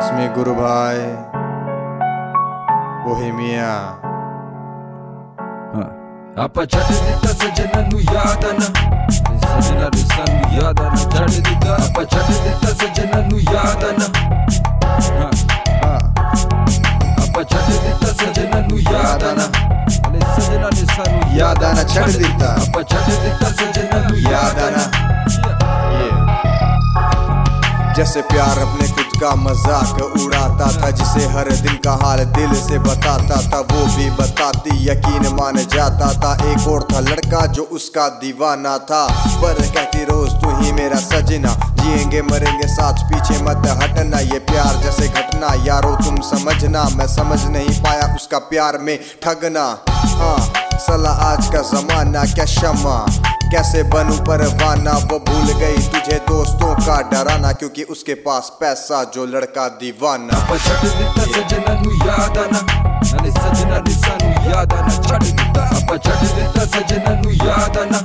इसमें गुरु भाई Bohemia Apa jadi kita sejana nu yadana Sejana risa nu yadana Jadi kita apa jadi kita sejana nu yadana Apa jadi kita sejana nu yadana Sejana risa nu yadana chhad dita Apa jadi kita sejana nu yadana जैसे प्यार अपने खुद का मजाक उड़ाता था, जिसे हर दिन का हाल दिल से बताता था, वो भी बताती यकीन मान जाता था। एक और था लड़का जो उसका दीवाना था, पर कहती रोज तू ही मेरा सजना, जिएंगे मरेंगे साथ पीछे मत हटना। ये प्यार जैसे घटना यारो तुम समझना, मैं समझ नहीं पाया उसका प्यार में ठगना। सला आज का जमाना क्या क्षमा, कैसे बनूं परवाना। वो भूल गई तुझे दोस्तों का डराना, क्योंकि उसके पास पैसा जो लड़का दीवाना। सजना नु यादना नले सजना रिसा नु यादना छड़ दिता अपा छड़ दिता सजना नु यादना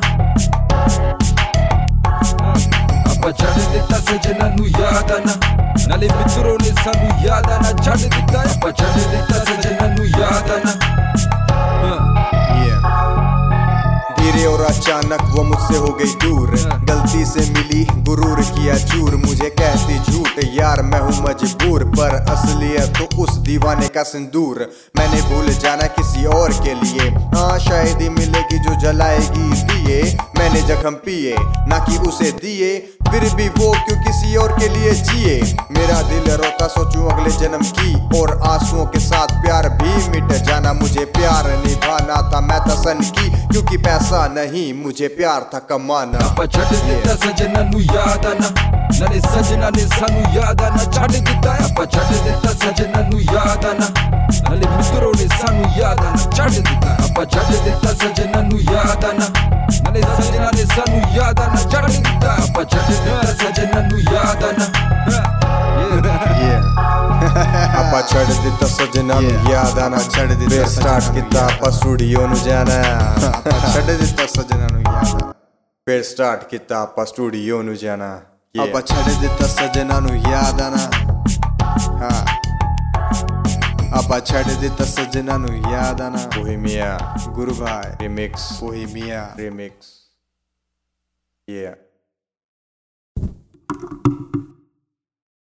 अपा छड़ दिता सजना नु यादना नले मित्रों ने सानू यादना छड़ दिता अपा छड़ दिता सजना नु यादना। धीरे और अचानक वो मुझसे हो गई दूर, गलती से मिली गुरूर किया चूर। मुझे कहती झूठ यार मैं हूँ मजबूर, पर असलियत तो उस दीवाने का सिंदूर। मैंने भूल जाना किसी और के लिए, हाँ शायद ही मिलेगी जो जलाएगी दिए। मैंने जख्म पिए ना कि उसे दिए, फिर भी वो क्यों किसी और के लिए जिए। मेरा दिल रोता सोचूं अगले जन्म की, और आंसुओं के साथ प्यार भी मिट जाना। मुझे प्यार निभाना था मैं था सन की, क्योंकि पैसा नहीं मुझे प्यार था कमाना। अपा छड़ दिता सजना नु यादना नले सजना ने सानू यादना छड़ दिता अपा छड़ दिता सजना नु यादना नले मित्रों ने सानू यादना छड़ दिता अपा छड़ दिता सजना नु यादना नले सजना ने सानू यादना छड़ दिता अपा छड़ दिता सजना नु यादना। अपा छड़ दिता सजना नु यादना छड़ दिता स्टार्ट किता अपा स्टूडियो नु जाना। अपा छड़ दिता सजना नु यादना फिर स्टार्ट किता अपा स्टूडियो नु जाना। अपा छड़ दिता सजना नु यादना, हाँ अपा छड़ दिता सजना नु यादना। बोहेमिया गुरु भाई रिमिक्स, बोहेमिया रिमिक्स।